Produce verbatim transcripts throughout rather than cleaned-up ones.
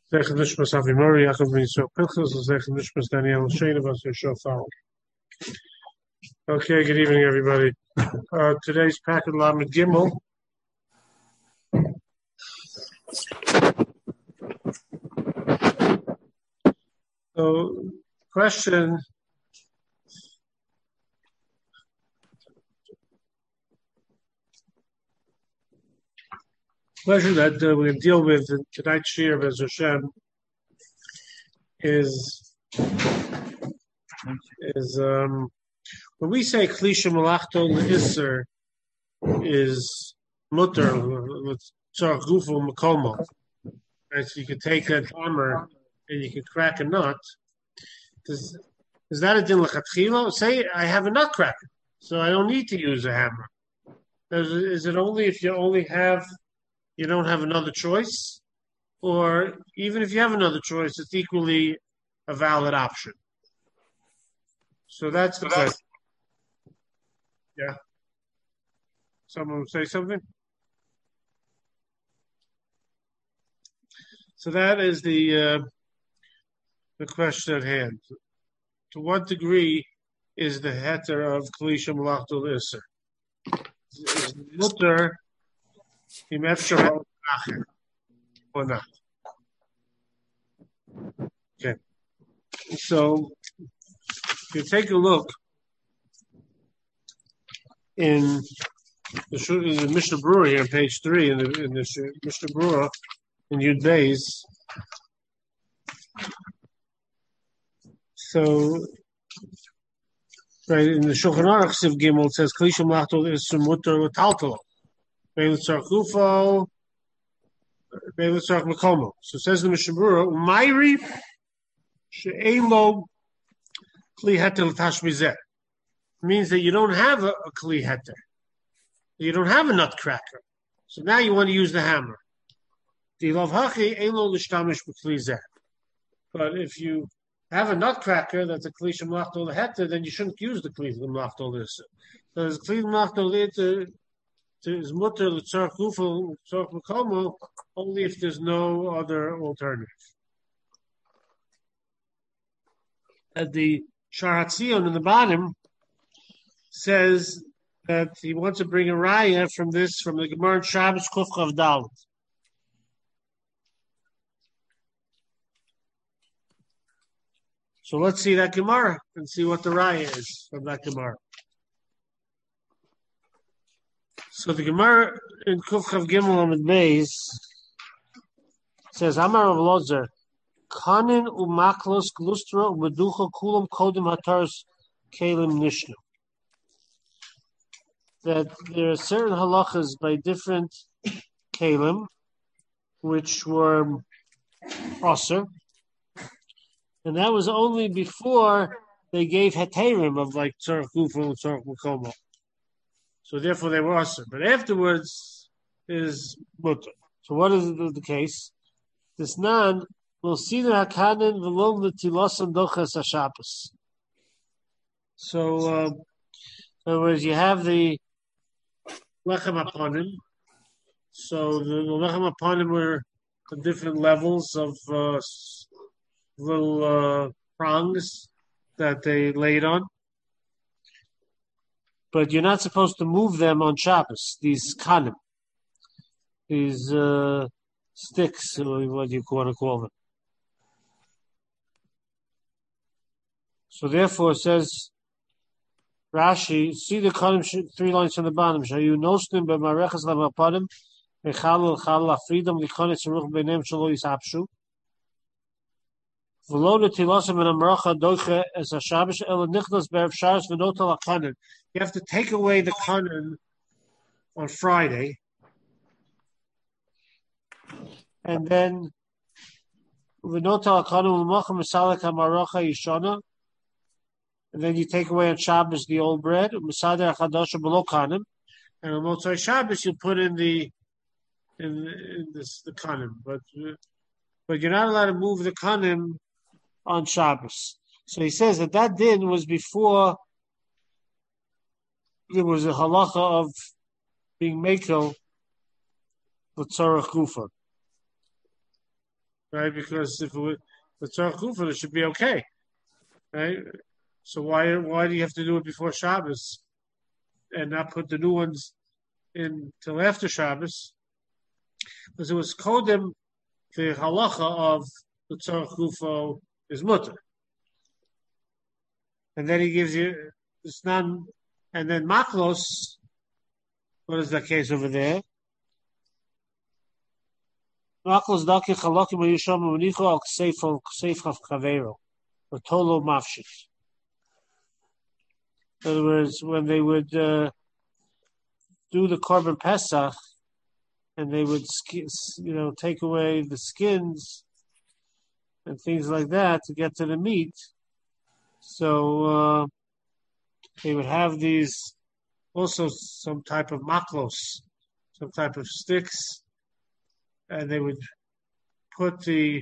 Zech Nishmas Avi Mori, Yaakov Ben Yisrael Pinchas, Zech Nishmas Daniel Shane, Abbas Shofar. Okay, good evening, everybody. Uh, today's packet Lamed Gimel. So, question. Question that uh, we're going to deal with in tonight's shir of Ezra Hashem is is um, when we say Klisha Malachto L'Isser is mutter tzarch gufu makomo. Right, so you can take a hammer and you can crack a nut. Does, is that a din l'chatchila? Say I have a nutcracker, so I don't need to use a hammer. Is, is it only if you only have, you don't have another choice? Or even if you have another choice, it's equally a valid option. So that's the question. Yeah. Someone say something? So that is the uh, the question at hand. To what degree is the heter of Kalisha Malachtul Isser? Is mutter im efshar acher or not? Okay. So if you take a look in the, in the Mishnah Berurah here on page three in the, in the Mishnah Berurah in Yud Beis. So, right in the Shulchan Aruch Siv Gimel it says Klisha Malachtul Isser mutter l'taltalo be'lutzarch gufo be'lutzarch makomo. So it says in the Mishnah Berurah umayri she'elo kli heter l'tashmizeh. Means that you don't have a, a kli heter. You don't have a nutcracker. So now you want to use the hammer. But if you have a nutcracker that's a kli shemlachto leheter, then you shouldn't use the kli shemlachto leheter. Because kli shemlachto leheter is mutter l'tzarch gufo l'tzarch makomo only if there's no other alternative. At the Shar HaTzion in the bottom says that he wants to bring a raya from this, from the Gemara Shabbos Kuf Chav Dalet. So let's see that Gemara and see what the raya is from that Gemara. So the Gemara in Kuf Chav Gimel Amud Beis says, Amar Rav Lozer, Kanin umaklos glustra umeducha kulam kodim hataras kelim nishnu. That there are certain halachas by different kalim which were osir, and that was only before they gave heterim of like tzarch gufa and tzarch makomo. So therefore they were osir. But afterwards is mutter. So what is the, the case? This nan will see the hakanin v'lom l'tilasan dochas hashabbos. So uh, in other words, you have the lechem aponim. So the, the lechem aponim were the different levels of uh, little uh, prongs that they laid on. But you're not supposed to move them on Shabbos, these kanim, these uh, sticks, what do you want to call them. So therefore it says, Rashi, see the kanim, three lines from the bottom. Shall you nostim b'marechas lemapanim mechalul chal afridam lichonet zeruch b'neim shelo yisapshu v'lo netilasem and amracha doche es hashabbos ela nichnas be'erev shabbos v'notal hakanim. You have to take away the kanim on Friday, and then v'notal hakanim l'machem misalek hamaracha yishana. And then you take away on Shabbos the old bread, Masader Chadasha below Kanim, and on Motzai Shabbos you put in the in, in this, the Kanim, but but you're not allowed to move the Kanim on Shabbos. So he says that that din was before there was a halacha of being mekel with tzarech gufa. right? Because if it was the Tzarech Gufa, it should be okay, right? So why why do you have to do it before Shabbos and not put the new ones in till after Shabbos? Because it was Kodem, the halacha of the Tzarech Gufa is mutter. And then he gives you it's not, and then Maklos, what is the case over there? Maklos daki chalakim ayusham unicho al ksefo ksefchav kavero or tolo mafshis. In other words, when they would uh, do the Korban Pesach, and they would, you know, take away the skins and things like that to get to the meat. So uh, they would have these, also some type of maklos, some type of sticks, and they would put the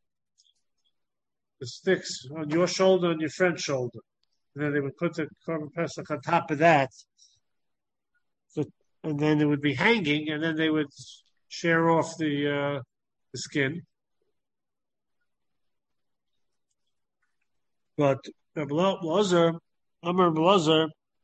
the sticks on your shoulder and your friend's shoulder. And then they would put the Korban Pesach on top of that. So, and then it would be hanging, and then they would share off the uh, the skin. But Blazer, Amar Blazer,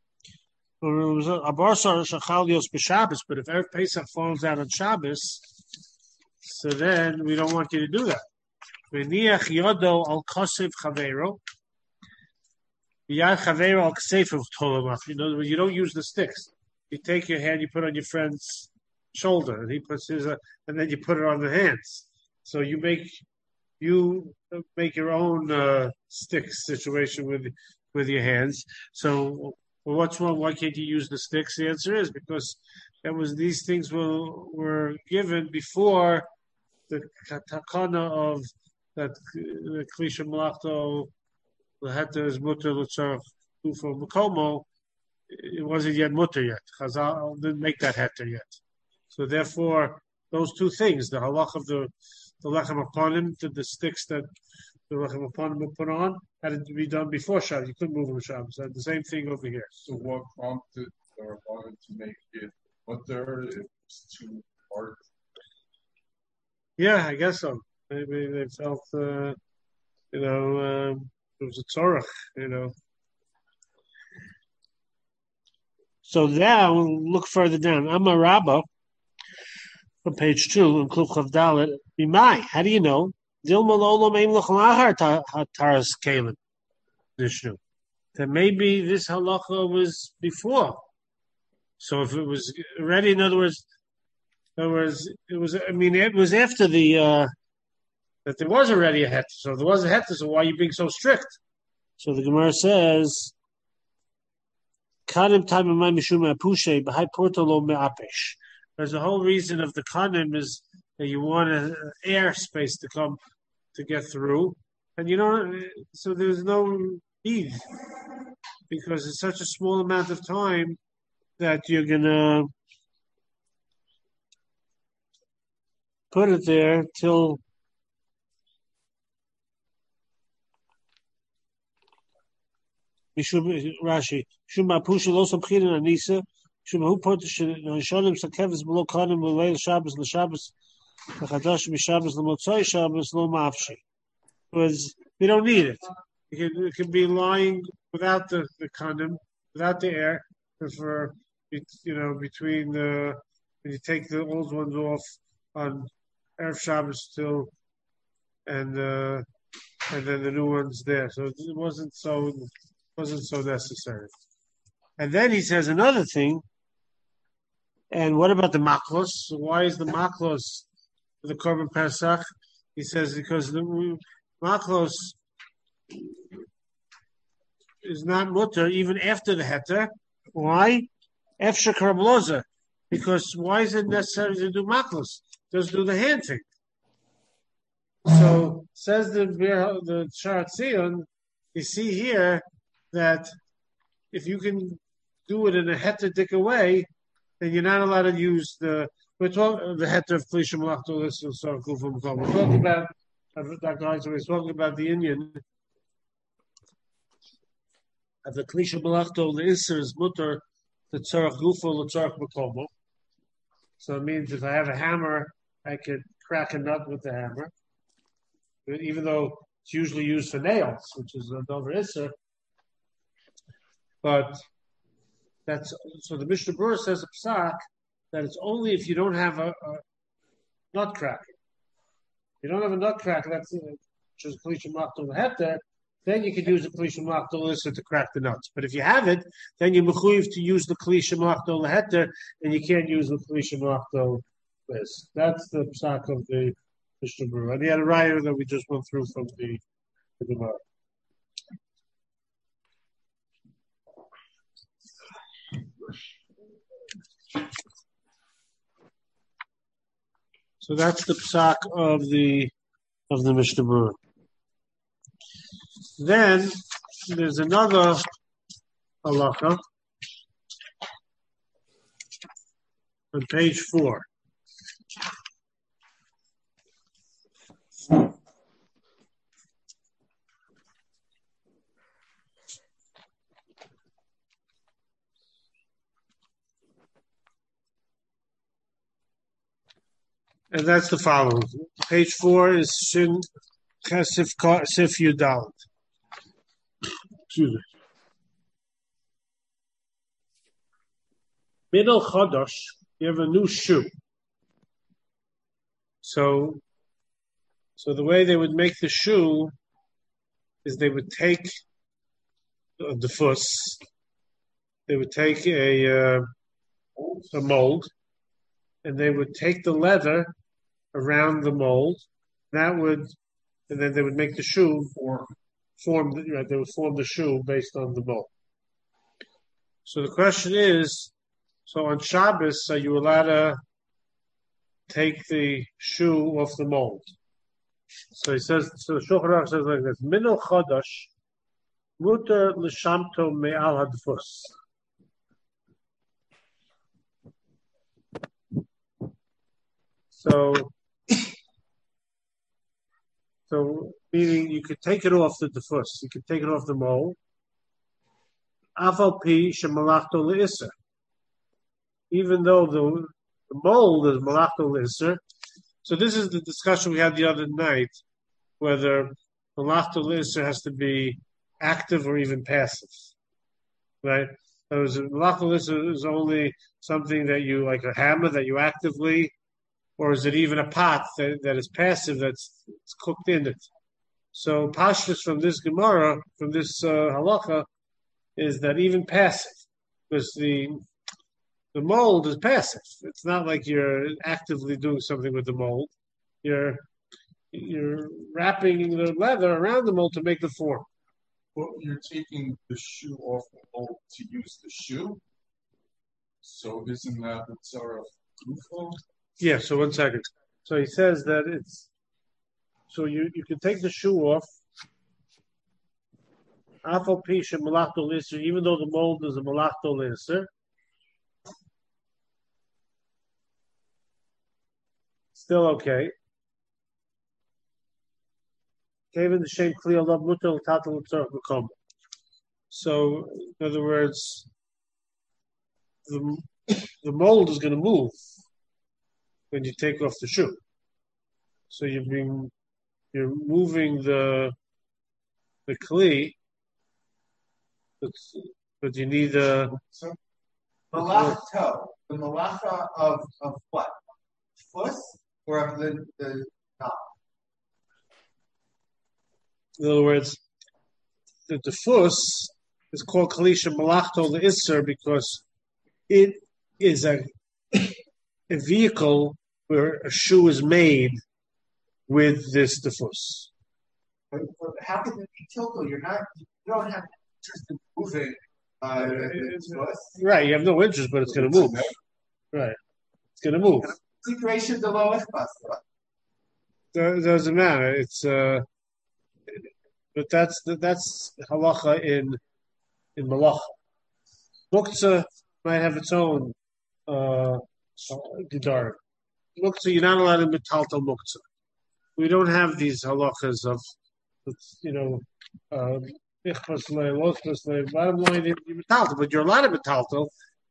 Abarsar Shachalios b'Shabbos. But if Erev Pesach falls out on Shabbos, so then we don't want you to do that. V'niach yodo al kosev chavero. Yad chavero al kosev tolamach. In other words, you don't use the sticks. You take your hand, you put it on your friend's shoulder, and he puts his, uh, and then you put it on the hands. So you make you make your own uh, stick situation with with your hands. So well, what's wrong? Why can't you use the sticks? The answer is because that was these things were were given before the takana of that the klisha malachto the heter is mutter l'tzarech ufo makomo. It wasn't yet mutter yet. Chazal didn't make that heter yet. So therefore, those two things, the halach of the the lechem upon him, to the sticks that the lechem upon him would put on, had to be done before Shabbos. You couldn't move them Shabbos. The same thing over here. So what prompted or wanted to make it mutter if it's too hard? Yeah, I guess so. Maybe they felt, uh, you know, um, it was a tzorach, you know. So now we'll look further down. Amar Rabbah, on page two, in Kluf Chav Dalet, Bimai, how do you know? Dilma Lolam Eim Lachal Ahar Taras Kalim Nishnu. That maybe this halacha was before. So if it was already, in other words, in other words, it was. I mean, it was after the uh, that there was already a het. So there was a het. So why are you being so strict? So the Gemara says, "Kanim time of my mishum apushe b'hai portolo me'apesh." There's the whole reason of the kanim is that you want an air space to come to get through, and you know, so there's no need because it's such a small amount of time that you're gonna put it there till Rashi. Shuma pusha lo samchina anisa. Shuma hu put shonim sakevis below kanim leil Shabbos l'Shabbos l'chadash b'Shabbos l'motzai Shabbos lo mafshi. Because we don't need it. It can, it can be lying without the the kanim, without the air, for you know between the when you take the old ones off on Erev Shabbos till and uh, and then the new ones there. So it wasn't so wasn't so necessary. And then he says another thing. And what about the maklos? So why is the maklos the Korban Pesach? He says because the maklos is not mutter even after the heter. Why? Efshar karabloza. Because why is it necessary to do maklos? Just do the hand thing. So says the the Sha'ar Tzion, you see here that if you can do it in a heter way, then you're not allowed to use the we're talking the heter of Klisha Malachto. We're talking about Doctor Heinz, we're talking about the Indian of the Klisha Malachto. The Isser is mutter the Tzarech Gufo the Tzarech Makomo. So it means if I have a hammer, I could crack a nut with the hammer. even though it's usually used for nails, which is a dover isser. But that's so the Mishnah Berurah says a psak that it's only if you don't have a, a nutcracker. You don't have a nutcracker, that's which is Kalisha Machtel Heter, then you could use a Kalisha Machtel Isser to crack the nuts. But if you have it, then you're mechuyev to use the Kalisha Machtel Heter, and you can't use the Kalisha Machtel Isser. That's the psak of the Mishnah Berurah. And he had a raya that we just went through from the, the Gemara. So that's the psak of the of the Mishnah Berurah. Then there's another halacha on page four. And that's the following. Page four is Shin Chesif Sif Yudalit. Excuse me. Middle Chodosh, you have a new shoe. So, so the way they would make the shoe is they would take uh, the fuss, they would take a, uh, a mold, and they would take the leather around the mold. That would, and then they would make the shoe form. Form right, they would form the shoe based on the mold. So the question is, so on Shabbos, are you allowed to take the shoe off the mold? So he says, so the Shulchan Aruch says like this: Minol Chodosh, muter l'shamto me'al hadfus. So, so meaning you could take it off the defus, you could take it off the mold. Afal pi shemalachto le'isser. Even though the, the mold is malachto le'isser. So this is the discussion we had the other night, whether malachto le'isser has to be active or even passive, right? Malachto le'isser is only something that you, like a hammer, that you actively. Or is it even a pot that, that is passive that's it's cooked in it? So pashtus from this Gemara, from this uh, halacha, is that even passive, because the the mold is passive. It's not like you're actively doing something with the mold. You're you're wrapping the leather around the mold to make the form. Well, you're taking the shoe off the mold to use the shoe. So isn't that the tzara of Gufo? Yeah, so one second. So he says that it's, so you, you can take the shoe off, afal pisha malachto l'isser, even though the mold is a malachto l'isser. Still okay. Even the shem kli alav mutar l'tatel l'tzorach b'kom. So, in other words, the, the mold is going to move when you take off the shoe. So you're being, you're moving the the kli, but, but you need a malachto, the malacha of of what? Fuss or of the the knob? In other words, the, the fuss is called kalisha malachto le'isser because it is a a vehicle where a shoe is made with this defus. But, but how can it be tilted? You're not. You don't have interest in moving. Uh, right, you have no interest, but it's going to move. Right, it's going to move. Situation the lowest It doesn't matter. It's uh, but that's that's halacha in in malacha. Muktzah might have its own uh, gedar. Muktzah, you're not allowed to metaltal muktzah. We don't have these halachas of, you know, ichpas le, lospas le. Bottom line, you're metaltal, but you're allowed to metaltal.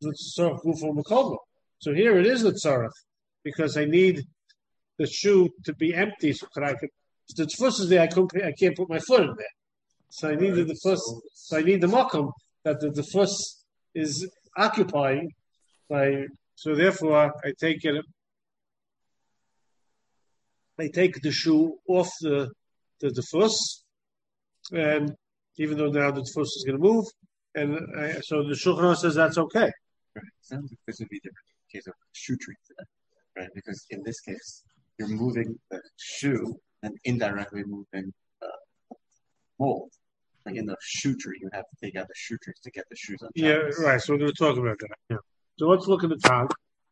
So here it is the tzarech, because I need the shoe to be empty so that I could If the tefus is there, I can't, I can't put my foot in there. So I need the tefus. So I need the makom that the tefus is occupying. By so therefore I take it. I take the shoe off the the tefus, and even though now the tefus is going to move, and I, so the Shulchan Aruch says that's okay. Right. Sounds like this would be different in the case of shoe tree for that, right? Because in this case, you're moving the shoe and indirectly moving the mold. Like in the shoe tree, you have to take out the shoe trees to get the shoes on. Yeah, right. So we're going to talk about that. Yeah. So let's look at the tag.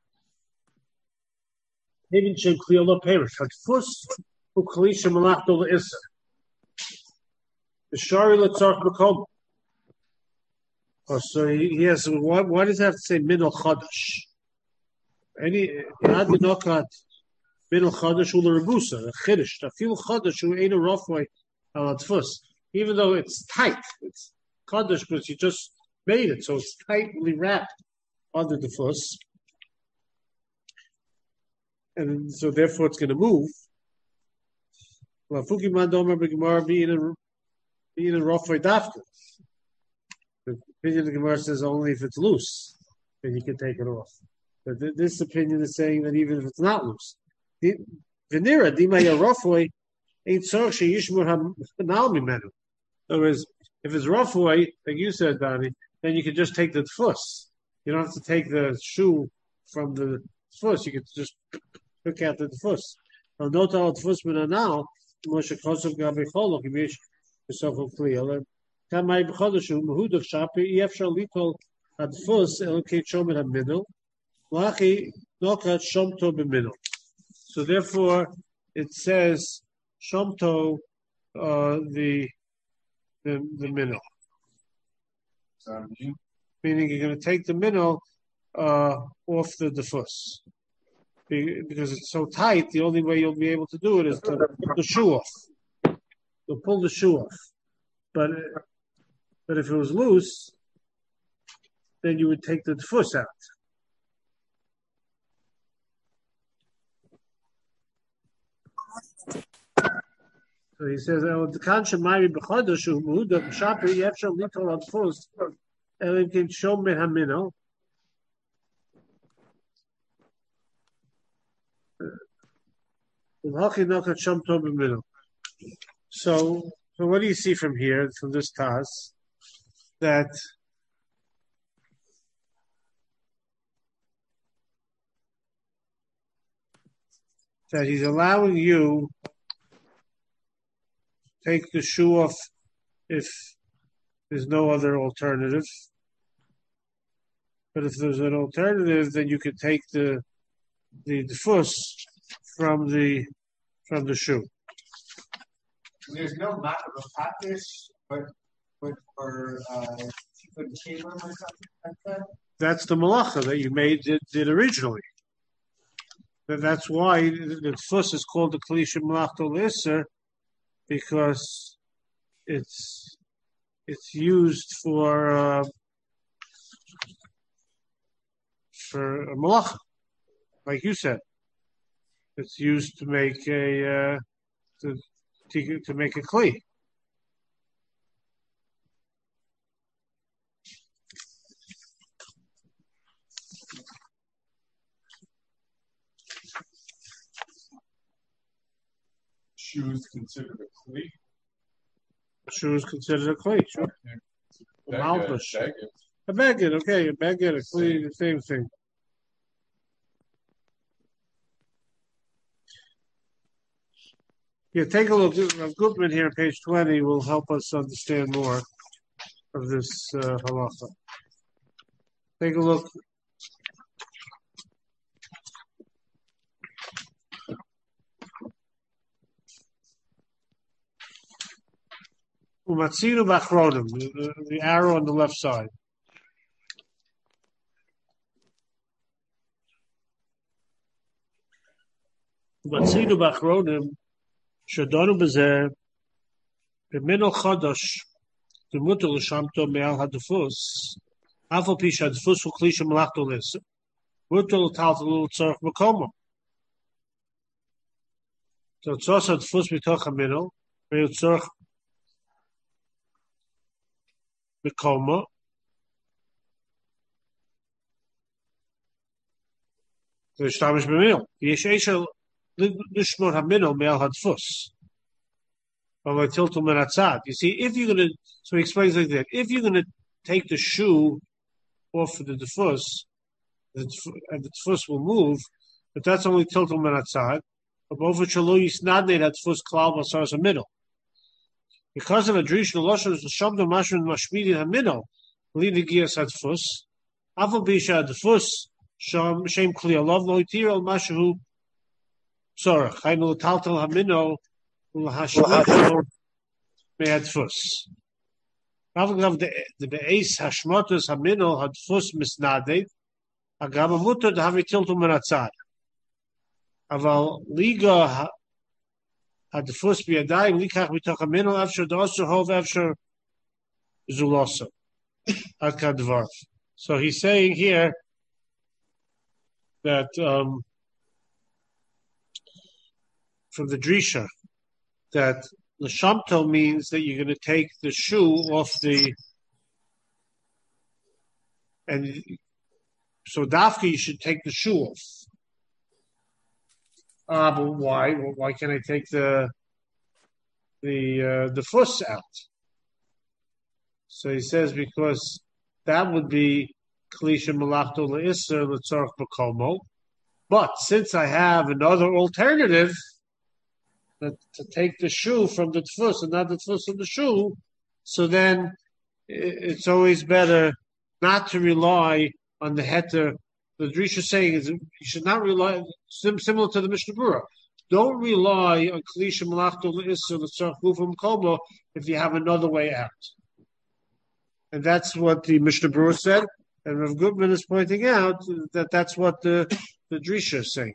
Even should clear the parish. Hatfus uklisha malachto leisa. The shari letzarch bekom. Oh, so he has. Why, why does it have to say minol chadash? Any ad nokat minol chadash ula rebusa a chiddush. Tafil chadash hu ein a rafoi al hatfus. Even though it's tight, it's chadash because you just made it, so it's tightly wrapped under the fuss. And so therefore it's going to move. Lafuki mandomer b'gemara being a being a rafoi dafka. The opinion of the Gemara says only if it's loose, then you can take it off. But th- this opinion is saying that even if it's not loose, v'nira dimaya rafoi ain't tzarich sheyishmur hanal mimenu. In other words, if it's rafoi, like you said, Donnie, then you can just take the fuss. You don't have to take the shoe from the fuss. You can just pick out the fuss. Now, note how the fuss been now. Moshe Kosov Gabi Cholok Yish Besofel Kliel. Kamay B'Chodeshu Mehudav Shapi Yefshal Litol Ad Fuss Elokei Shomer HaMidol Lachi Nokat Shomto B'Midol. So therefore, it says Shomto uh, the the the minnow. Meaning you're going to take the minnow uh, off the defus. Because it's so tight, the only way you'll be able to do it is to pull the shoe off. You'll pull the shoe off. But but if it was loose, then you would take the defus out. So he says, "Oh, the kansha mari b'chodesh hu muhuda b'shaper yefshal litol ad fus elim kin shomer hamino." So, so what do you see from here, from this Taz? That that he's allowing you take the shoe off if there's no other alternative. But if there's an alternative, then you could take the the, the fuss from the from the shoe. There's no map of a package, but but for uh, for the chamber or something like that. That's the malacha that you made did, did originally. And that's why the fuss is called the Kalisha Malachto Lisser, because it's it's used for uh, for a malacha, like you said. It's used to make a uh, to, to to make a kli. Shoe is considered a kli. Shoe is considered a kli. Sure. Yeah. A malbush. Baguette. A baguette. Okay, a baguette. A kli. The same thing. Yeah, take a look. Gutman here, page twenty, will help us understand more of this uh, halacha. Take a look. Umatzinu bachronim, the, the arrow on the left side. Umatzinu bachronim. Shadonu bezer b'minol chadash d'muter l'shamto me'al hadufus afal pi shadufus hu klisha malachto lisa muter l'taltalu l'tzorach b'komo. So it's also the first mitoch hamino, v'yotzorch b'koma. V'yishtamish b'mino. Yesh eishel lishmor hamino me'al hadfus. You see, if you're gonna, so he explains like that. If you're gonna take the shoe off of the defus, the and the defus will move, but that's only tiltul menatzad. But over chalo yisnadne that defus klal basar a middle. Because of a drish loshes the shabda mashrin mashmidin a middle, leading gears at defus. Afal bisha defus sham shem kli alav lo itir al mashu sorach. Hainu taltal hamino. Ulhashmatu me'adfus. Avagav the be'es hashmatus hamino hadfus misnaded. Agam mutar havi tiltu menatzad. Aval liga hadfus biyadayim likach mitoch hamino afshar dosu hov afshar zuloso. Ad kadvarv. So he's saying here that um, from the drisha, that l'shamto means that you're going to take the shoe off the, and so dafka you should take the shoe off. Ah, but why? Well, why can't I take the the uh, the fuss out? So he says because that would be klisha malachto le'isser l'tzorch b'komo. But since I have another alternative, to take the shoe from the tfus and not the tfus from the shoe, so then it's always better not to rely on the heter. The Drisha is saying is you should not rely, similar to the Mishnah Berurah. Don't rely on Klisha Malachto L'Isser L'Tzarech Gufim Komo if you have another way out. And that's what the Mishnah Berurah said, and Rav Gutman is pointing out that that's what the, the Drisha is saying.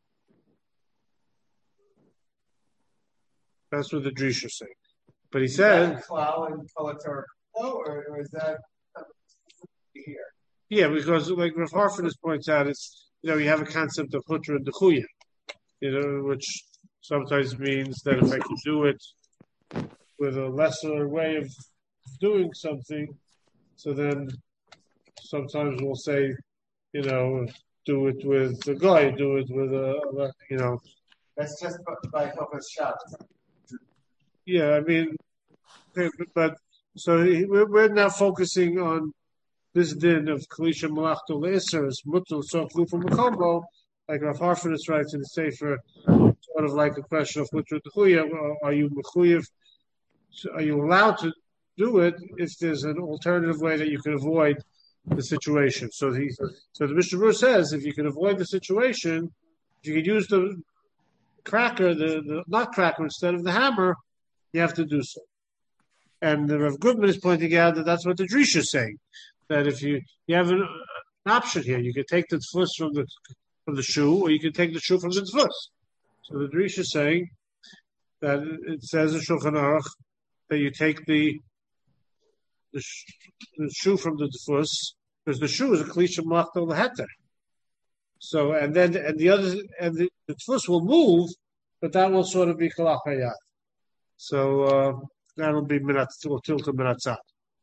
That's what the Drisha is saying. But he said, Klau and Kolatar, or, or is that here? Yeah, because like Rav Harford points out, it's, you know, you have a concept of Hutra and Dechuya, you know, which sometimes means that if I can do it with a lesser way of doing something, so then sometimes we'll say, you know, do it with the guy, do it with a, you know. That's just by Chochas Shabbat. Yeah, I mean, but so we're now focusing on this din of Kalisha Malachto Le'isr, Mutul Sof Lufa Makombo, like Rav Harford writes in the Sefer, sort of like a question of Mutul Dechuya, are you Mechuyev, are you allowed to do it if there's an alternative way that you can avoid the situation? So he, so the Mishnah Berurah says, if you can avoid the situation, if you can use the cracker, the, the nut cracker instead of the hammer, you have to do so. And the Rav Gutman is pointing out that that's what the Drisha is saying. That if you, you have an, an option here, you can take the tfus from the from the shoe, or you can take the shoe from the tfus. So the Drisha is saying that it says in Shulchan Aruch that you take the the, sh- the shoe from the tfus, because the shoe is a klisha malachto leheter. So and then and the other and the, the tfus will move, but that will sort of be kalach hayat. So uh, that'll be minat or tilta minatzat.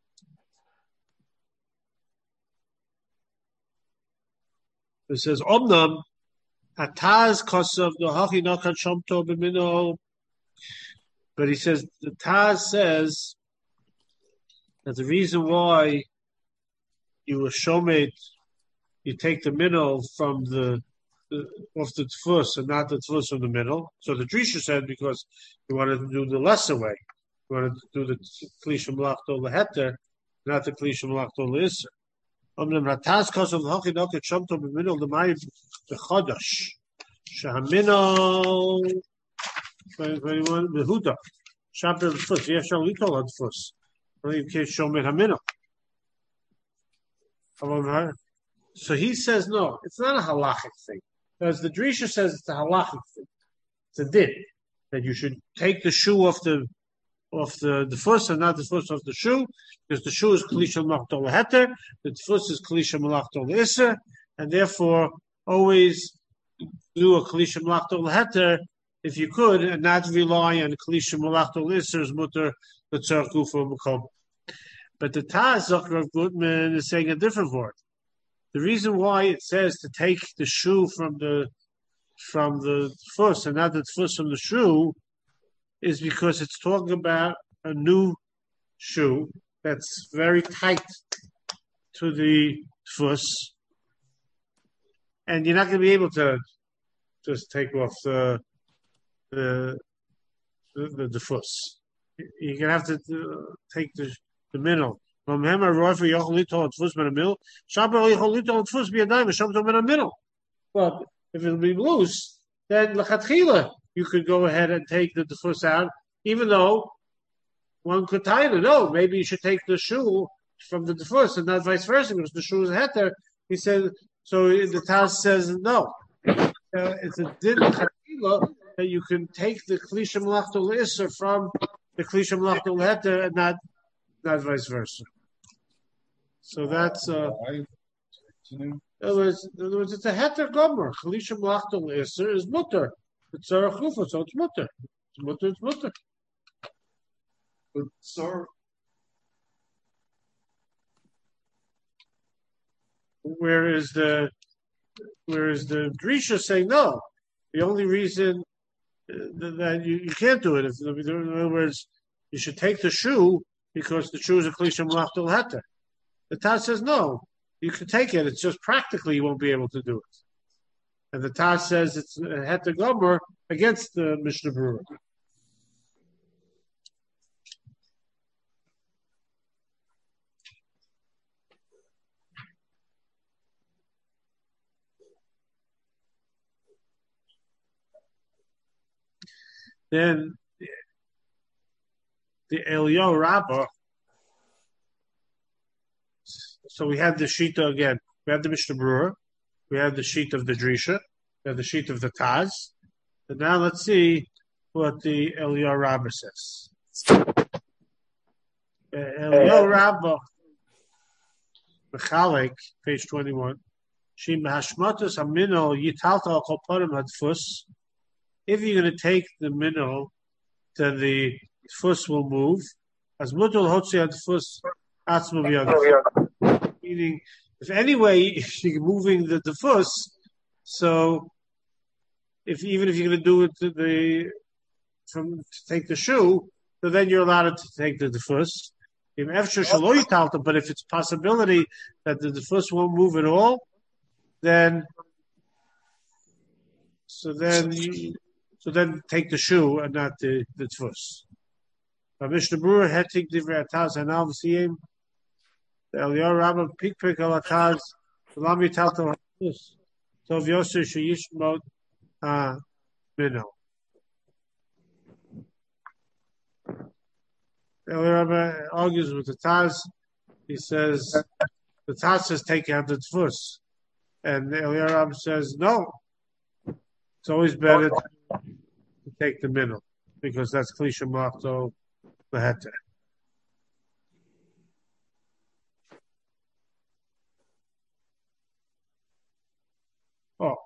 It says omnam hataz kosav nohachi nakan shomto b'mino. But he says the Taz says that the reason why you were shomed, you take the minnow from the, the off the tfus and not the tfus from the middle. So the Drisha said because you wanted to do the lesser way, you wanted to do the klisha malachto leheter, not the klisha malachto leisser. Omnam rataz kosav nohachi nakan shomto b'mino l'mayim b'chodosh shehamino. twenty-one Behuda. Chapter the first. Yes, shall we call it first? Only in case show me Hamino. So he says no, it's not a halachic thing. As the Drisha says it's a halachic thing. It's a din that you should take the shoe off the off the, the first and not the first off the shoe, because the shoe is klisha malachto leheter, the first is klisha malachto leisser, and therefore always do a klisha malachto leheter if you could, and not rely on Klisha Malachto Isser's mutter, the Tzarech Gufa Makom. But the Taz Zocher of Gutman is saying a different word. The reason why it says to take the shoe from the from the fuss and not the fuss from the shoe is because it's talking about a new shoe that's very tight to the fuss, and you're not going to be able to just take off the the the, the, the fuss. You're going to have to uh, take the the middle. Well, if it'll be loose, then lechatchila you could go ahead and take the, the fuss out, even though one could tie it. No, maybe you should take the shoe from the fuss and not vice versa, because the shoe is a heter. He said, so the Taz says no. Uh, it's a din lechatchila that you can take the klisha malachto l'isser from the klisha malachto l'heter and not not vice versa. So that's uh, in other words, in other words, it's a heter gomer. Klisha malachto l'isser is mutter. It's tzarech gufa, so it's mutter. It's mutter. It's mutter. But sir, whereas the whereas the Drisha saying no, the only reason that you, you can't do it, if, in other words, you should take the shoe because the shoe is a klisha malachto l'heter. The Taz says no, you can take it. It's just practically you won't be able to do it. And the Taz says it's a heter gomer against the Mishnah Berurah. Then the Eliyahu Rabbah. So we had the Shita again. We had the Mishnah Berurah. We had the sheet of the Drisha. We had the sheet of the Taz. And now let's see what the Eliyahu Rabbah says. Uh, Eliyahu Rabbah, Mechalek, page twenty-one. She mahashmatus amino yitalta al kolparim hadfus. If you're going to take the minnow, then the fuss will move. As mutul hotzi hadfus atzma b'yad. Meaning, if anyway you're moving the, the fuss, so if even if you're going to do it to the from to take the shoe, so then you're allowed to take the, the fuss. But if it's possibility that the, the fuss won't move at all, then so then you, so then take the shoe and not the the fuss. Mishnah Berurah hetik divrei ataz hanav siyim. The Eliyahu Rabbah pik pik al ataz v'lam yitalto hafus. So if Yosef sheyishmot ah minno. The Eliyahu Rabbah argues with the Taz. He says the Taz says take out the fuss, and the Eliyahu Rabbah says no. It's always better to, to take the minnow because that's klisha malachto l'heter. Oh,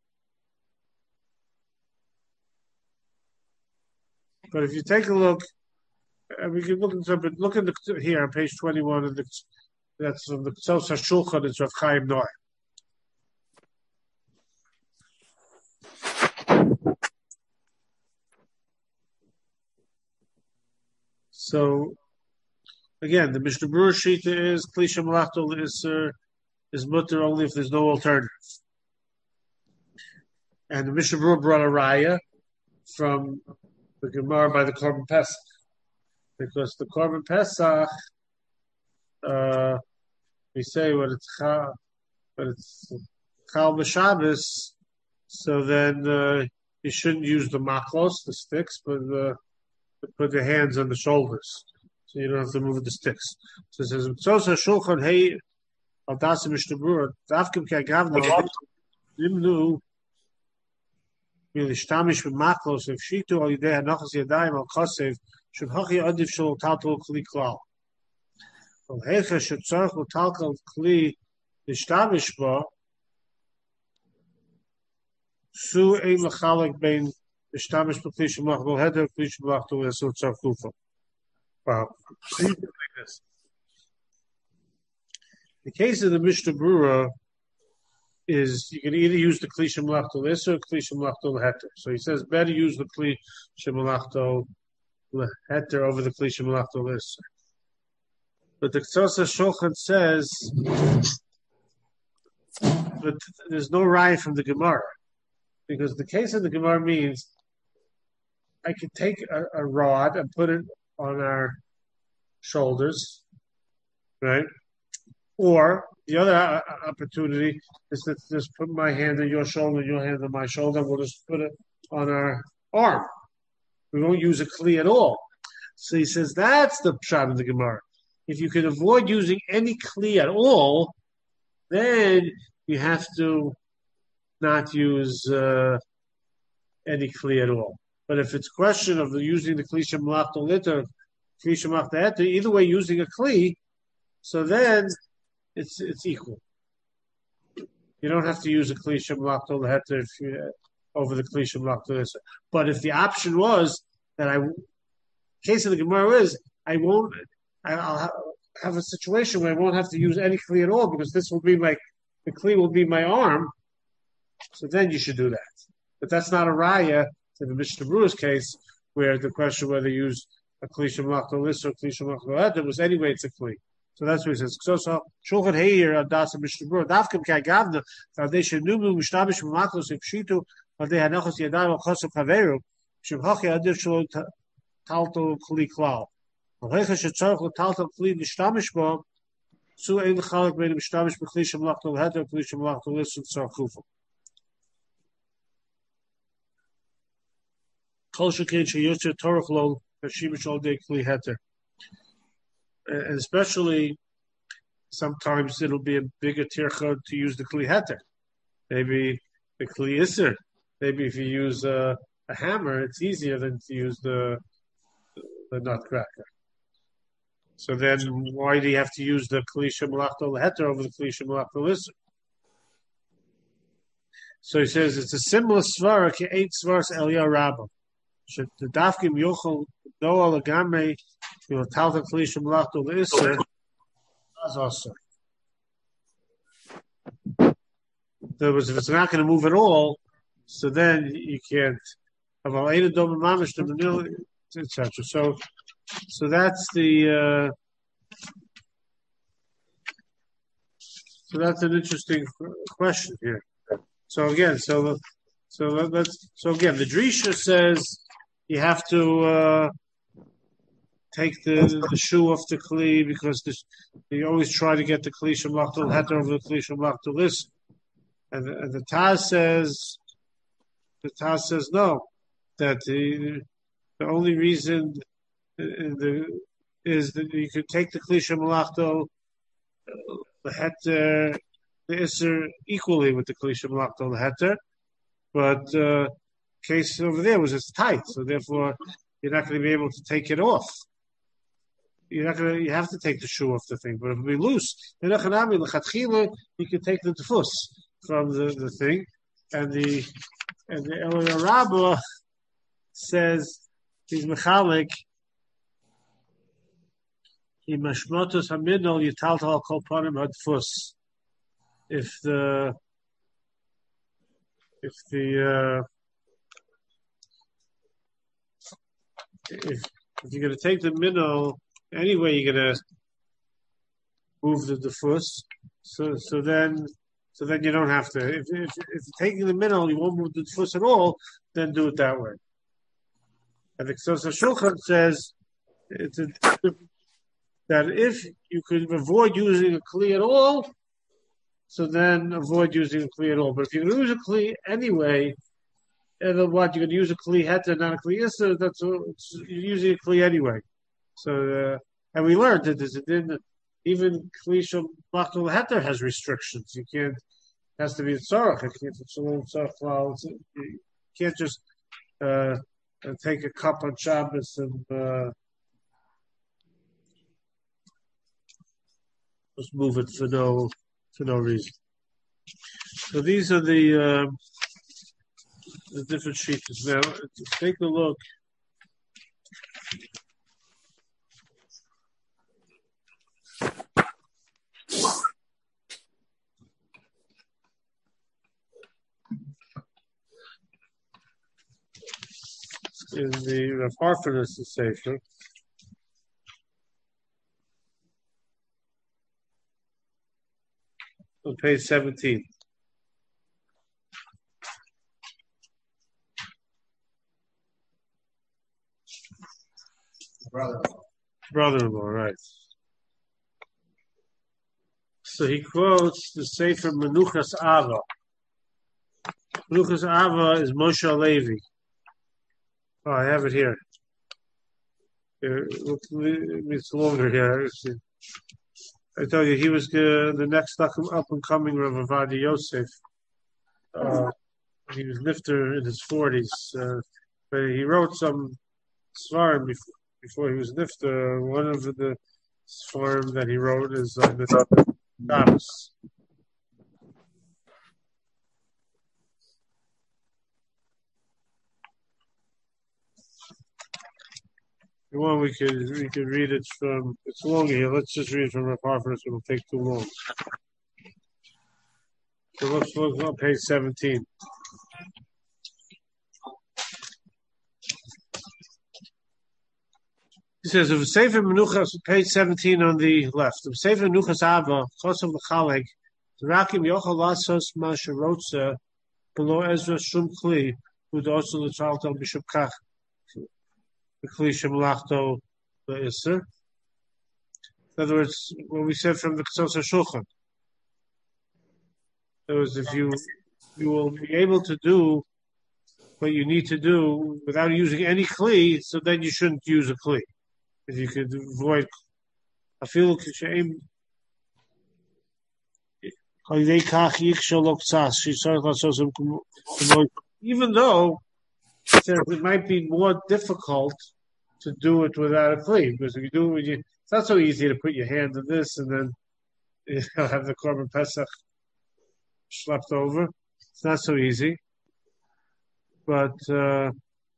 but if you take a look, and we can look into but look at the here on page twenty-one of the that's from the Tzos HaShulchan. It's Rav Chaim Noah. So again, the Mishnah Berurah Shita is klisha malachto l'isser is mutter only if there's no alternative. And the Mishnah Berurah brought a raya from the Gemara by the Korban Pesach, because the Korban Pesach, uh, we say when it's chal, when it's chal b'Shabbos, so then uh, you shouldn't use the maklos, the sticks, but uh, put the hands on the shoulders, so you don't have to move the sticks. So it says, "Tzos HaShulchan Hey Al Dasim Mishnah Berurah Davkim K'Agavna Nimnu Milishtamish B'Maklos If Shitu Al Yidei Hanachas Yadayim Al Chasev Shevhachi Adif Shel Taltal Kli Klal Al Heicha Shetzarch L'Taltal Kli Lishtamish Ba Su Ein L'Chalek Bein Mishtamish b'kli shemalach lo heter, kli shemalach lo esor tzar kufa. Wow. Like this. The case of the Mishnah Brura is you can either use the kli shemalach lo esor or kli shemalach lo heter. So he says better use the kli shemalach lo heter over the kli shemalach lo esor. But the Ktsosa Shulchan says, but there's no raya from the Gemara. Because the case of the Gemara means I could take a, a rod and put it on our shoulders, right? Or the other opportunity is to just put my hand on your shoulder, your hand on my shoulder, we'll just put it on our arm. We won't use a kli at all. So he says that's the pshat of the Gemara. If you can avoid using any kli at all, then you have to not use uh, any kli at all. But if it's a question of using the kli shemalach lo heter, kli shemalach lo heter, either way using a kli, so then it's it's equal. You don't have to use a kli shemalach lo heter if you over the kli shemalach lo heter. But if the option was that I, case of the Gemara is I won't. I'll have a situation where I won't have to use any kli at all because this will be my, the kli will be my arm. So then you should do that. But that's not a raya to the Mishnah Brura's case where the question whether you use a kli shemalach lo esor or kli shemalach lo heter was anyway it's a kli. So that's what he says. So so Shulchan Heir Adas Mishnah Brura Dafkim Kagavna Tadei Shenumu Mishtabish Maklos Ipshitu Tadei Hanachos Yadayim Chosuk Haveru Shemhachi Adir Shlo Talto Kli Klal. So again, so and especially sometimes it'll be a bigger tircha to use the kli heter. Maybe the kli iser. Maybe if you use a, a hammer, it's easier than to use the the nutcracker. So then, why do you have to use the kli shemalach lo heter over the kli shemalach lo iser? So he says it's a similar svara to eight svaras Eliyahu Rabbah. Should the dafkim yochel do al gamei you know tal the kli shemalach lo iser as also. In other words, if it's not going to move at all, so then you can't. et cetera. So, so that's the. Uh, so that's an interesting question here. So again, so so let's so again, the Drisha says you have to uh, take the the shoe off the kli because this, you always try to get the kli shemalach lo heter over the kli shemalach lo iser, and the, and the Taz says the Taz says no, that the the only reason the, is that you could take the kli shemalach lo heter the iser equally with the kli shemalach lo heter, but uh, case over there was it's tight, so therefore you're not going to be able to take it off. You're not going to. You have to take the shoe off the thing, but if it be loose, you can take the tefus from the, the thing, and the and the Eliyahu Rabbah says he's mechalik. He mashmotos hamidol yitaltal kol panim hadfus. If the if the uh, if if you're going to take the minnow anyway, you're going to move the defus. So so then so then you don't have to. If if, if you're taking the minnow, you won't move the defus at all. Then do it that way. And the Ktsosa Shulchan says it's a, that if you could avoid using a kli at all, so then avoid using a kli at all. But if you use a kli anyway, and then what, you're going to use a kli heter, not a kli iser, that's a, you're using a kli anyway. So, uh, and we learned that there's a din, even kli shemalach lo heter has restrictions. You can't, it has to be a tzarech. It can't, it's a little tzarech. You can't just uh, take a cup on Shabbos and uh, just move it for no for no reason. So these are the uh, the different sheets now. Take a look. In the Rav Harfordus Sefer. On page seventeen. Brother-in-law. Brother-in-law, right. So he quotes the Sefer Menuchas Ava. Menuchas Ava is Moshe Levi. Oh, I have it here. It's longer here. I tell you, he was the, the next up and coming Rav Ovadia Yosef. Uh, he was nifter in his forties, uh, but he wrote some svarim before, before he was nifter. One of the svarim that he wrote is on the Shabbos. If you want, we could we could read it from. It's longer here. Let's just read it from Rav Harfordus. It'll take too long. So let's look on page seventeen. He says, "Of Sefer Menuchas, page seventeen on the left. Of Sefer Menuchas Ava, Chosav L'Chaleg, Rakim Yochel Lasos Masharotza below Ezra Shum Kli, who also the Tzaltel Bishop Kach, the Kli Shem Lachto Isser." In other words, what we said from the Ketzos HaShulchan. In other words, if you you will be able to do what you need to do without using any Kli, so then you shouldn't use a Kli. If you could avoid, I feel shame. Even though it might be more difficult to do it without a Kli, because if you do it with you, it's not so easy to put your hand in this and then you know, have the Korban Pesach schlepped over. It's not so easy. But uh,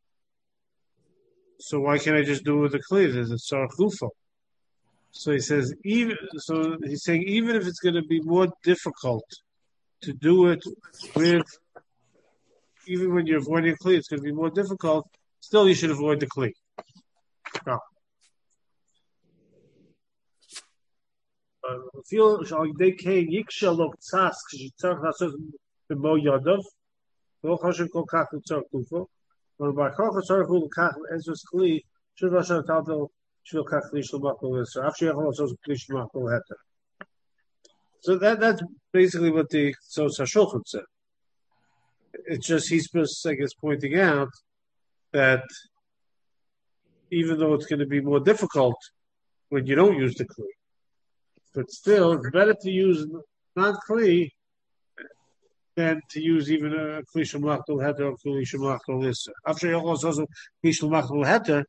so why can't I just do it with the Kli? There's a Tzarech Gufo. So he says, even so, he's saying even if it's going to be more difficult to do it with, even when you're avoiding Kli, it's going to be more difficult. Still, you should avoid the Kli. No. Feel they can yiksha lok tzas kshitzach nasos b'mo yadav lo chashem kol kach l'tzarech gufo or b'achor tzarech hu l'kach l'ezros Kli shuv rashan taltel shvil kach Kli shlomach l'isra after yachol asos Kli shlomach l'heter. So that that's basically what the Tzos HaShulchan said. It's just he's just I guess pointing out that even though it's going to be more difficult when you don't use the Kli, but still, it's better to use non-Kli than to use even a Kli Shemlach Dol Heter or Kli Shemlach Dol Isser. After you also Kli Shemlach Dol Heter,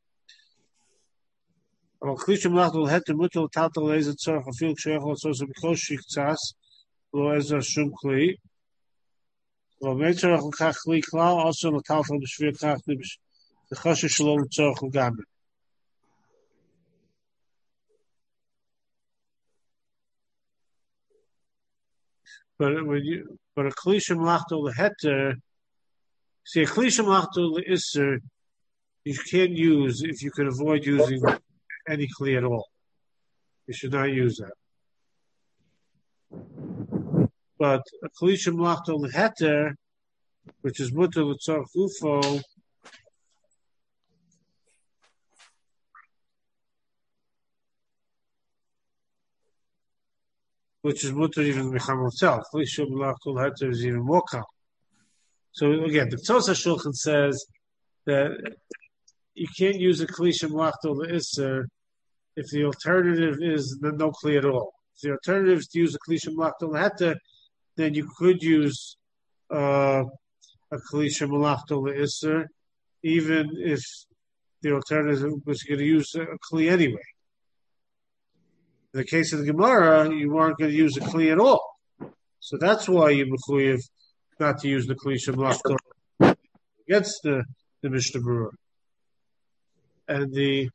or Kli Shemlach Dol Heter, Mutal Tatal Lezer Tzorach Afil Ksheyach also B'Kol Shich Tzas Lo Ezra Shum Kli. Well, Meitzorach L'Kach Kli Klal also L'Tatal B'Shvir Kach Nibish the Choshe Shalom Tzorach L'Gamer. But when you, but a Kli Shemlach Dol Heter, see a Kli Shemlach Dol Isser, you can't use if you can avoid using any Kli at all. You should not use that. But a Kli Shemlach Dol Heter, which is Mutter L'Tzarech Gufo, which is mutter even Mecham itself. Kli Shemlach Dol Heter is even more calm. So again, the Tzos HaShulchan says that you can't use a Kli Shemlach Dol Isser if the alternative is no Kli at all. If the alternative is to use a Kli Shemlach Dol Heter, then you could use uh, a Kli Shemlach Dol Isser, even if the alternative was going to use a Kli anyway. In the case of the Gemara, you weren't going to use the Kli at all. So that's why you're mechuyev not to use the Kli Shemlach Dol against the, the Mishnah Berurah. And the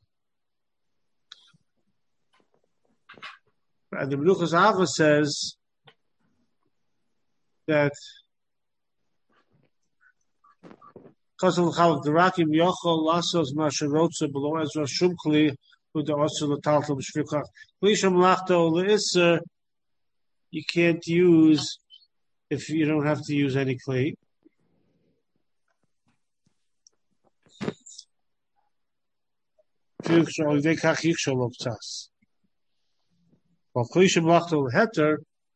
and the Menuchas Ava says that Kosel Chalak Derakim Yochol Lasos Masharotza below Ezra Shumkli with the Osel Taltal B'Shvikach Klisham Lachto Le'Isser you can't use if you don't have to use any clay. Well, Klisham Lachto Heter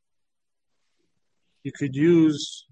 you could use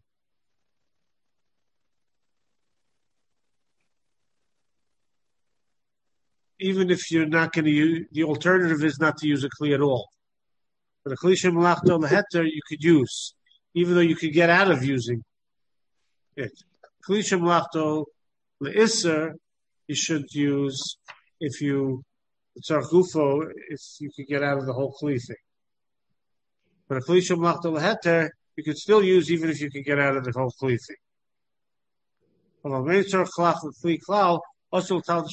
even if you're not going to use, the alternative is not to use a kli at all. But a kli shem malachto leheter you could use, even though you could get out of using it. Kli shem malachto leisser you should use if you tzarch gufo if you could get out of the whole kli thing. But a kli shem malachto leheter you could still use even if you could get out of the whole kli thing. Although many tzarch klach kli klal. Also, one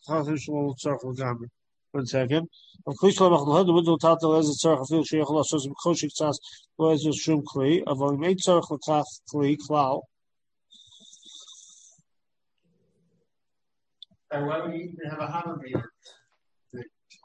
second. Of Kli Shalom Achal the window Tatal as a Tzarech Afil Sheichel Asos B'Koshik Tzas Loez Yishum Kli Avol Mei Tzarech L'Kach Kli Klal. And why would you even have a hammer meter? The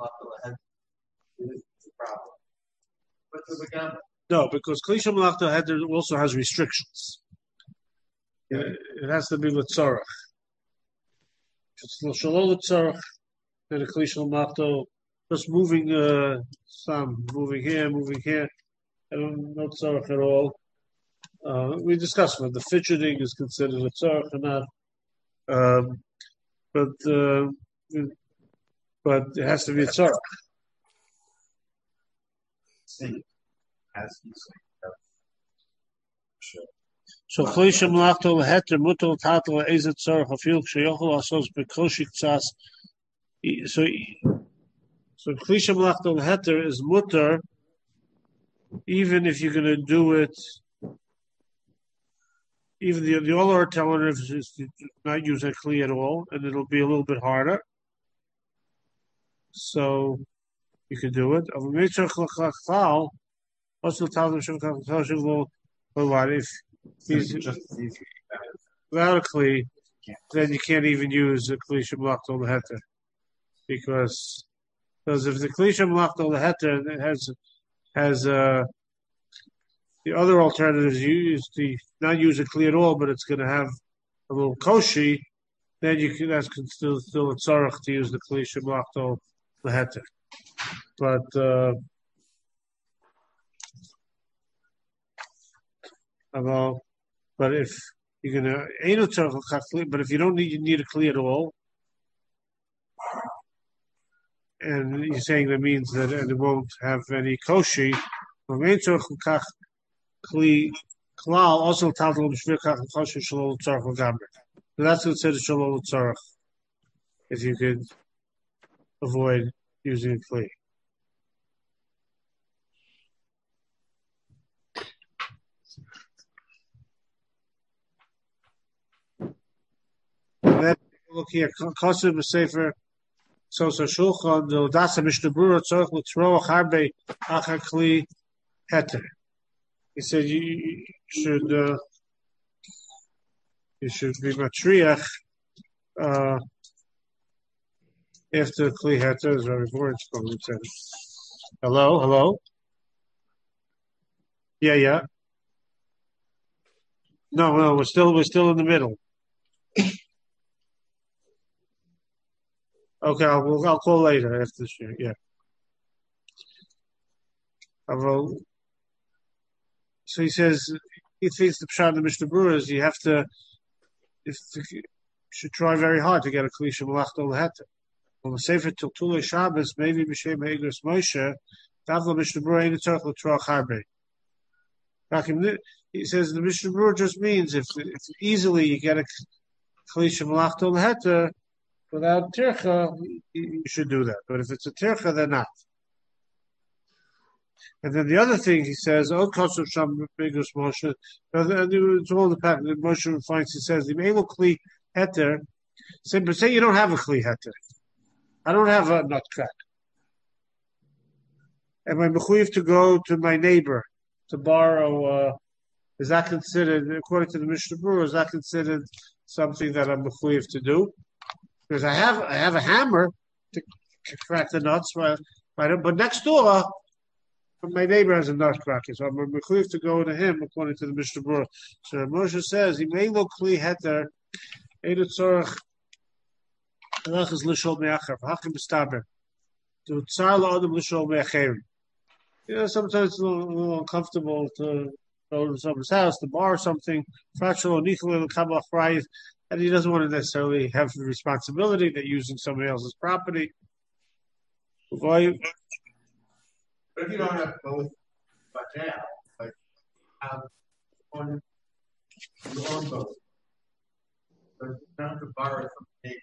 problem. What's the gamma? No, because Kli Shalom Achal Heter also has restrictions. It, it has to be with Tzarech. It's no shalom tzarech, then a kli shalom achto, just moving uh, some, moving here, moving here, and no tzarech at all. Uh, we discussed whether the fidgeting is considered a tzarech or not, um, but uh, but it has to be a tzarech. So kli shem lachto leheter mutal tatel ezet tzarech afil sheyochol asos bekoshik tzas. So so kli shem lachto leheter is mutter, even if you're going to do it. Even the the other alternative is to not use a kli at all, and it'll be a little bit harder. So you can do it. But what if he's just without a kli, then you can't even use a kli shem lachto leheter, because because if the kli shem lachto leheter has has uh, the other alternatives, you use the not use a kli at all, but it's going to have a little koshi, then you can that's still still a tzarech to use the kli shem lachto leheter, but. Uh, About, but if you're gonna but if you don't need you need a kli at all, and you're saying that means that it won't have any koshi, kli klal also tatel b'shvikach koshi shalol tzarech l'gamber. So that's considered shalol tzarech if you could avoid using a kli. Then look here, Kosev B'Sefer Sosa Shulchan the Dasa Mishnah Berurah Tzorech L'Tzroach Harbe Achar Kli Heter. He said you, you should uh, you should be matriach uh, after Kli Heter is very important. Hello, hello. Yeah, yeah. No, no, we're still we're still in the middle. Okay, I'll, I'll call later after the show. Yeah. I will. So he says, he thinks the pshat of the Mishnah Berurah is you have to, if you should try very hard to get a kli shem lachto leheter. Well, the Sefer Tiltulei Shabbos, maybe b'shem Egros Moshe, Davla Mishnah Berurah ain't tzarech l'troach harbe. He says the Mishnah Berurah just means if, if easily you get a kli shem lachto leheter, without tircha, you should do that. But if it's a tircha, then not. And then the other thing he says, "Oh, Kosov Sham Bigus Moshe." And it's all the pattern that Moshe finds. He says, "The Melo Kli Heter." Say, but say you don't have a Kli Heter. I don't have a nutcrack. Am I mechuyev to go to my neighbor to borrow? Uh, is that considered, according to the Mishnah Berurah, is that considered something that I'm mechuyev to do? Because I have I have a hammer to crack the nuts, but, but next door, my neighbor has a nutcracker, so I'm mechuyev to go to him, according to the Mishnah Berurah. So Moshe says, "He may look kli heter, edu tzorach halachas l'shol me'acher, v'hachim b'staber, to tzar la'odem l'shol me'acherim." You know, sometimes it's a little, a little uncomfortable to go to someone's house to borrow something, and he doesn't want to necessarily have the responsibility that using somebody else's property. But if you don't have both, but now, like, have one, your own boat, but you don't have to borrow it from the neighbor.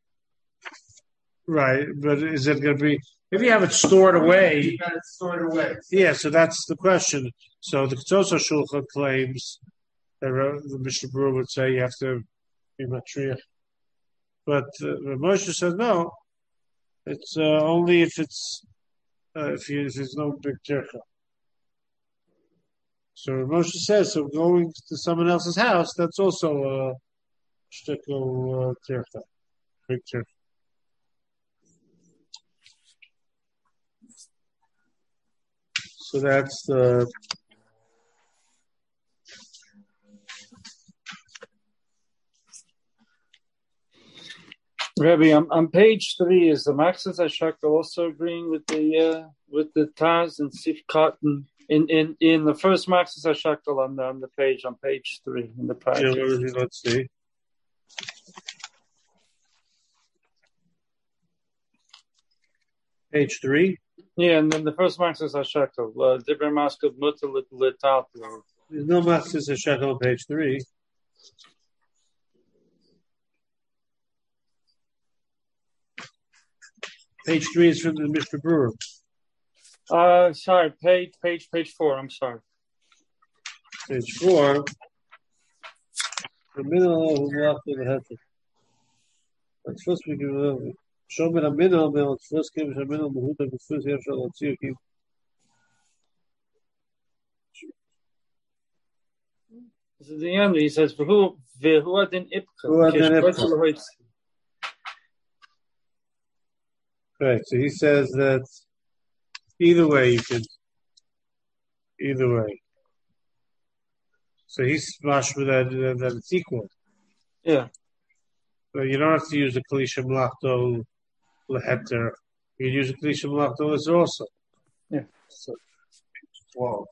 Right, but is it going to be, if you have it stored away? You got it stored away. Yeah, so that's the question. So the Ketzosa Shulchan claims that the Mishnah Berurah would say you have to be matriach. But uh, Moshe says no, it's uh, only if it's, uh, if, you, if there's no big tircha. So Moshe says, so going to someone else's house, that's also a shtickle uh, tircha, big tircha. So that's the Rabbi, on, on page three, is the Maxis Ashaka also agreeing with the uh, with the Taz and Sif Cotton in, in, in the first Maxis Ashaka on the on the page on page three in the project? Yeah, let's see. Page three. Yeah, and then the first Maxis Ashaka, uh, different mask of Mutter Lital. There's no Maxis Ashaka on page three. Page three is from the Mishnah Berurah. Uh, sorry, page, page, page four. I'm sorry. Page four. The middle of the heter. That's supposed to be show me the middle. The first came the middle. The hood of the first year shall not see you. This is the end. He says, "For who, who are then ipka?" Right. So he says that either way you could, either way. So he's mashma that, that that it's equal. Yeah. So you don't have to use the kalisha mlachto leheter. You use the kalisha mlachto lezer also. Yeah. So, twelve.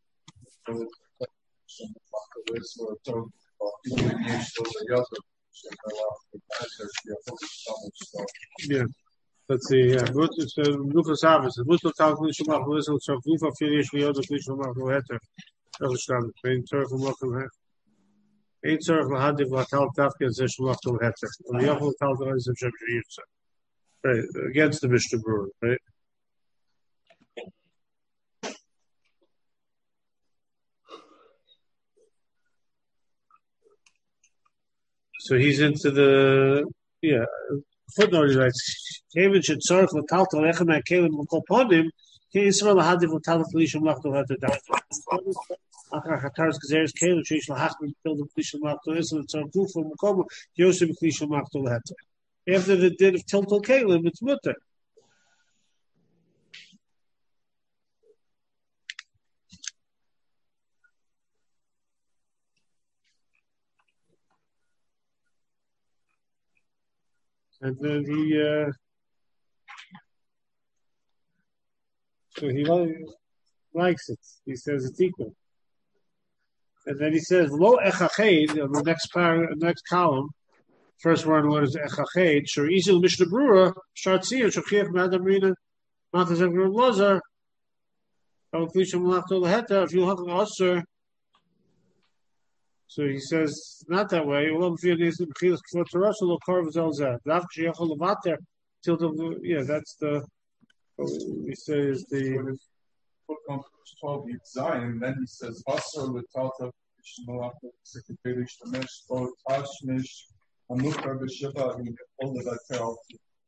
Yeah. Let's see. Yeah. Good. It's a good service. Good to talk with you about this. So good for you. You have the klisha mlachto leheter. That's the main term for mlachto leheter. Ein tzarich lahadif latal tafke zeh shlachto leheter. And the other tal is a shem sheyitza. Right, against the Mishnah Berurah, right? So he's into the yeah footnote. He writes, "Kevin should tzarich latal talechem ha'kelim l'kol ponim ki Yisrael lahadif latal klisha mlachto leheter." After Hatar's Gezeres Kalim, Sheish Lahachman killed the Klisha Machto Islam, it's on Kufa Mukomo, Yosef Klisha Machto Leheter. After the din of Tiltal Kalim, it's mutter. And then he, uh, so he likes it. He says it's equal. And then he says, "Lo echached." The next par, next column, first word what is echached? Sure, easy Mishnah Berurah. Shartziyah shachiach madam rina matazem grum lazar. Avklisham lachto leheta. If you have an usher, so he says not that way. Ulam v'yanis b'chilas k'fot torah lo karv zelzeh. Davk sheyachol levater till the yeah. That's the we say is the book on twelve Zion, then he says, "Asar l'talta shmalach sekretary shtamesh bo tashmish amukar b'shiva in all the hotel."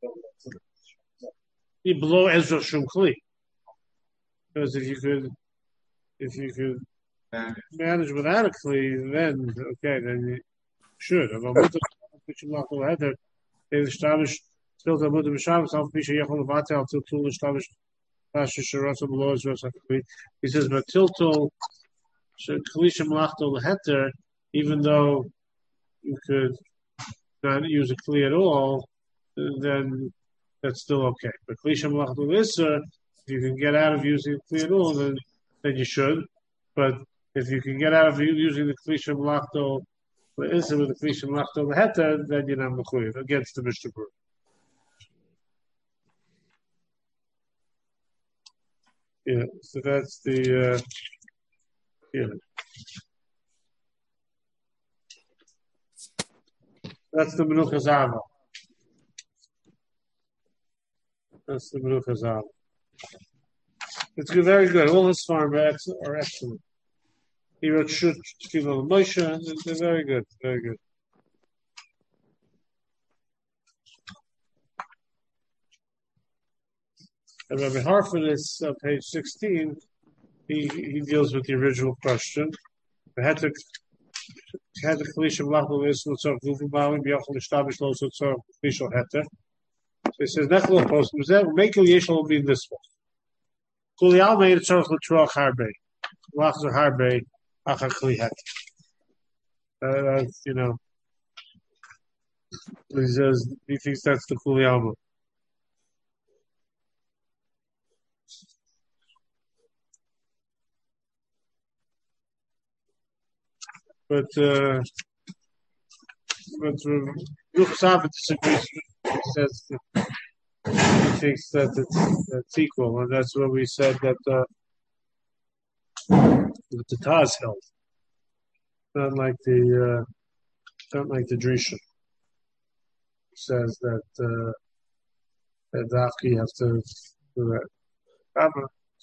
You blow Ezra Shum Kli. Because if you could, if you could And manage without a Kli, then okay, then you should. But with the Shmalach Heather, they establish still the Mutter B'Shabbos. Al Pisha Yechol Vatel Tiltul establish. He says, but Tiltul Kalisha Malachto Leheter, even though you could not use a Kli at all, then that's still okay. But Kalisha Malachto Leisser, if you can get out of using a Kli at all, then then you should. But if you can get out of using the Kalisha Malachto Leisser with the Kalisha Malachto Leheter, then you're not Mechuyev against the Mishnah Berurah. Yeah, so that's the uh, yeah. That's the Menucha Zava. That's the Menucha Zava. It's good, very good. All his farm are excellent. He wrote Shut Shkilo Moshe. They're very good, very good. And Rabbi Harford is uh, page sixteen. He he deals with the original question. The had to had the Kalisha Malachto is not so good about him. B'yachol establish low so so Kalisha Heter. So he says Nechlo post make a Yeshel will be in this one. Kulial made a tzorch l'truach harbe. Lachzer harbe achar Kli Heter. You know, he says he thinks that's the Kulial. But uh, but Ruch disagrees. He says that he thinks that it's, it's equal, and that's what we said that uh, that the Taz held, not like the uh, not like the Drisha. Says that uh, that Dafki have to do that.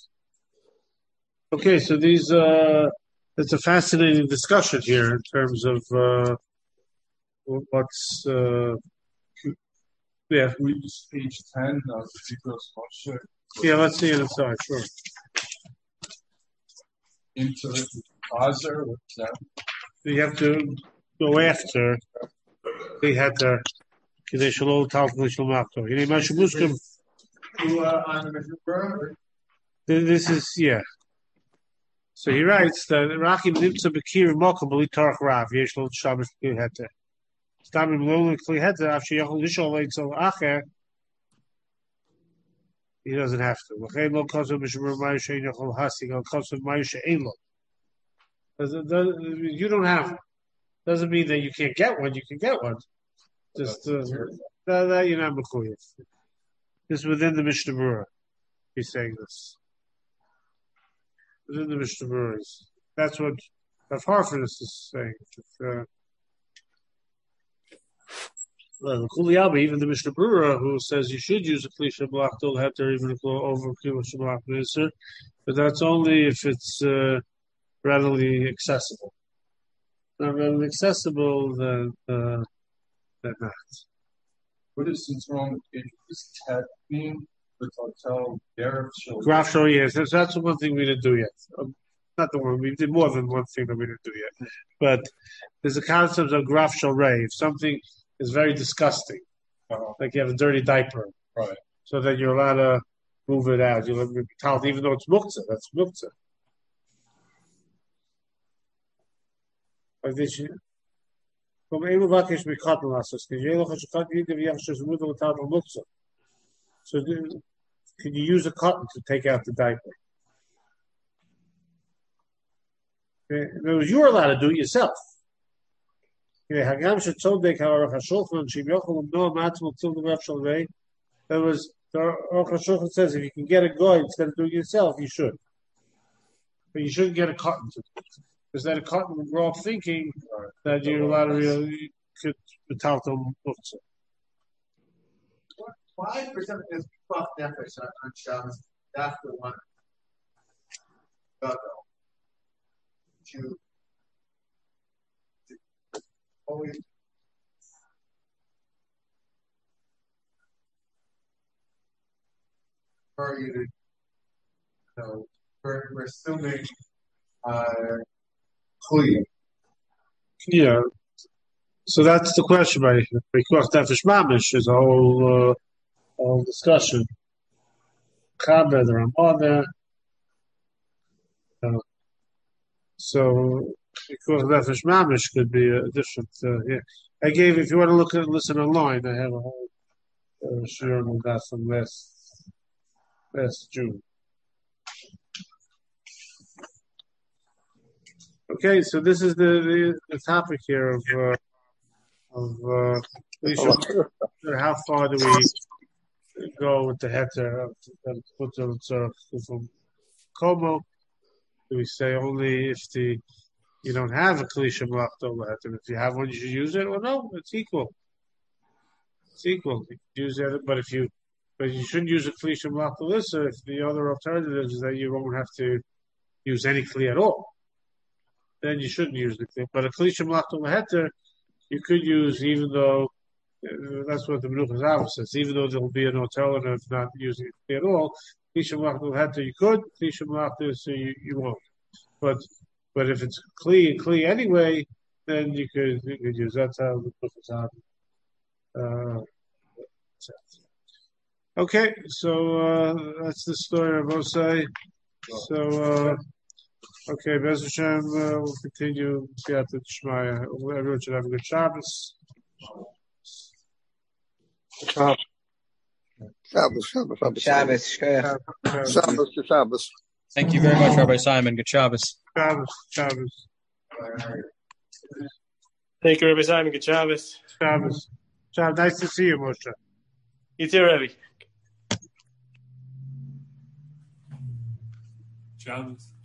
Okay, so these. Uh, It's a fascinating discussion here in terms of uh, what's. Uh, yeah, we use page ten of the Zikros Moshe. Yeah, let's see it inside. Sure. Into the Azer, what's that? You have to go after. They had to. Kidei Shalom Tal Kidei Machto. You know, Mashu Muskim. You are on the Mishnah Berurah. This is yeah. So he writes that Rakim Nimtza Bekir Mokum B'li Tarach Rav Yesh Lo Shabbos Kli Heter. Stamim Lo Kli Heter After Yachol Lishol Eitzel Acher. He doesn't have to. L'chein Lo Kosev Mishmur Mayu Shein Yachol Hasig Al Kosev Mayu Shein Lo. You don't have it. Doesn't mean that you can't get one. You can get one. Just uh, that, that you're not mechuyev. This is within the Mishnah Berurah. He's saying this. Within the Mishnah Berurah. That's what Rav Harford is saying. Uh, well, Kuliyaba, even the Mishnah Berurah, who says you should use a Klisha Blachtel Heter even if over Klisha Blach Minister, but that's only if it's uh, readily accessible. Not readily accessible, then uh, then not. What is wrong with this cat being the hotel there? Graph show, yes. That's, that's the one thing we didn't do yet. Um, not the one, we did more than one thing that we didn't do yet. But there's a concept of graph show ray. If something is very disgusting, uh-huh. like you have a dirty diaper, right? So that you're allowed to move it out. You'll be told, even though it's muktzah, that's muktzah. Like this, so do, can you use a cotton to take out the diaper? In other words, you're allowed to do it yourself. In other words, the Aruch HaShulchan says if you can get a guy instead of doing it yourself, you should. But you shouldn't get a cotton to do it. Because then a cotton will grow up thinking that you're allowed to really could talk to them. Why percent is puff nefesh on Shabbos? That's the one. Gadol. To, to always targeted, you know, we're, we're assuming uh, clean. Yeah. So that's the question, right? Because Nefesh Mamish is a whole, uh, whole discussion. Chabad, Ramada. Uh, so, because Nefesh Mamish could be a different. Uh, yeah. I gave, if you want to look at listen online, I have a whole uh, shiur on that from last, last June. Okay, so this is the, the, the topic here of uh, of uh, we should, how far do we go with the heter of the from Como? Do we say only if the you don't have a klisha malachto heter? If you have one, you should use it. Or no, it's equal. It's equal. You can use it, but if you but you shouldn't use a klisha malachto lissa. If the other alternative is that you won't have to use any kli at all, then you shouldn't use the kli. But a klisha malachto heter you could use, even though uh, that's what the Menuchas Avos says. Even though there will be an alternative not using it at all, klisha malachto heter you could, klisha malachto so you, you won't. But but if it's kli kli anyway, then you could you could use. That's how the Menuchas Avos uh, says. Okay, so uh, that's the story of Osai. So. Uh, Okay, Bez Hashem, uh, we'll continue. Siyata Shmaya. Everyone should have a good Shabbos. Shabbos, Shabbos, Shabbos. Shabbos, Shabbos. Shabbos, Shabbos. Thank you very much, Rabbi Simon. Good Shabbos. Shabbos, Shabbos. Thank you, Rabbi Simon. Good Shabbos. Shabbos. Shabbos. Nice to see you, Moshe. You too, Rabbi. Shabbos.